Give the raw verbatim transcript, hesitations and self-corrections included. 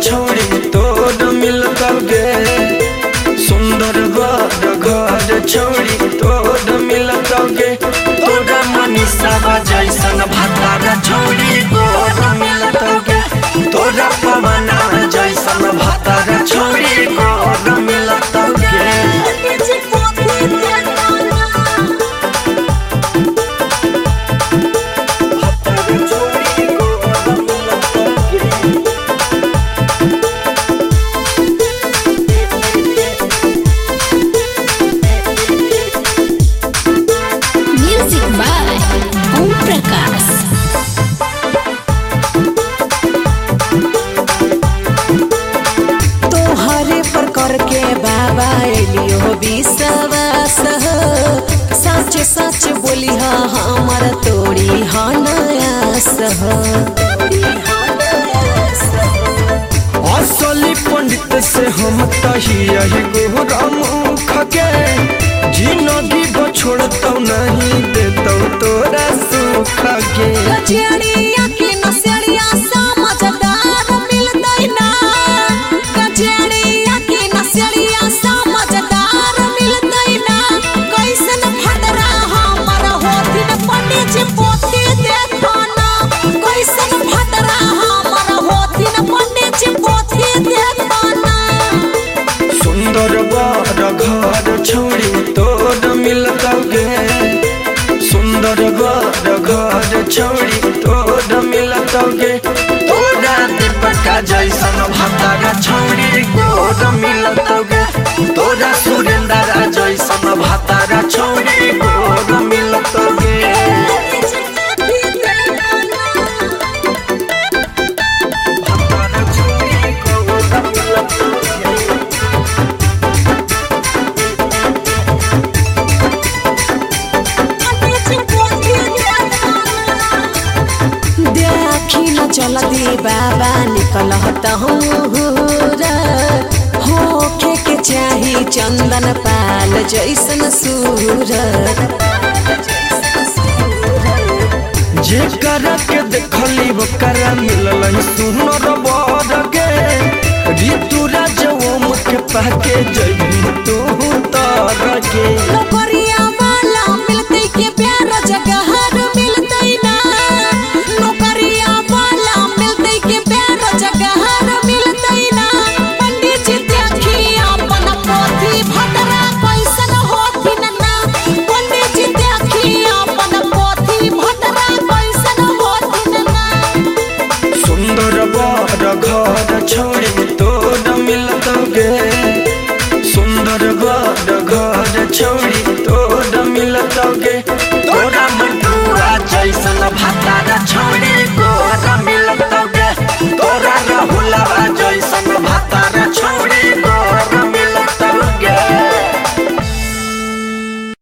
छोड़ी तोर मिलतगे। सुंदर बर घर छोड़ी तोर मिलतगे। तोरा मनीषा जैसन भतारा छोड़ी तोर मिलतगे। तोरा पवना जैसन भतारा छोड़ी तोर मिलतगे। सच सच बोली हमार तोड़ी हनायास असली पंडित से हम तहिया गोरमुख के जिंदगी छोड़तौ नहीं देतौ तोरा सुख के। गजेड़िया के नसेड़िया समझदार मिलतै ना। गजेड़िया के नसेड़िया समझदार मिलतै ना। कैसन भदरा हमर होथिन पंडित जी पोथी देखो ना। कैसन भदरा हमर होथिन पंडित जी पोथी देखो ना। सुंदर बर घर छोड़ी तोर मिलतगे। सुंदर बर घर छोड़ी तोर मिलतगे। तोरा दीपका जैसन भतारा छोड़ी तोर मिलतगे। तोरा सुरेंद्र जैसन भतारा छोड़ी तोर मिलतगे। चलती बाबा निकल होखे के चाही चंदन पाल जैसन सूरत। जेकरा के देखली ओकरा मिलल सुनर बर के। ऋतुराज ओम के पाके जइबी तू तर के। नौकरिया वाला मिलते के प्यार जगह मिलते ना। नौकरिया वाला मिलते के प्यार जगह मिलते ना। पंडित जी देखी अपन पोथी भदरा कैसन होथिन ना। पंडित जी देखी अपन पोथी भदरा कैसन होथिन ना। सुंदर बर घर छोड़ी तोर मिलतगे। सुंदर बर घर छोड़ी तोर मिलतगे। तोरा मंटुआ जैसन भतारा छोड़ी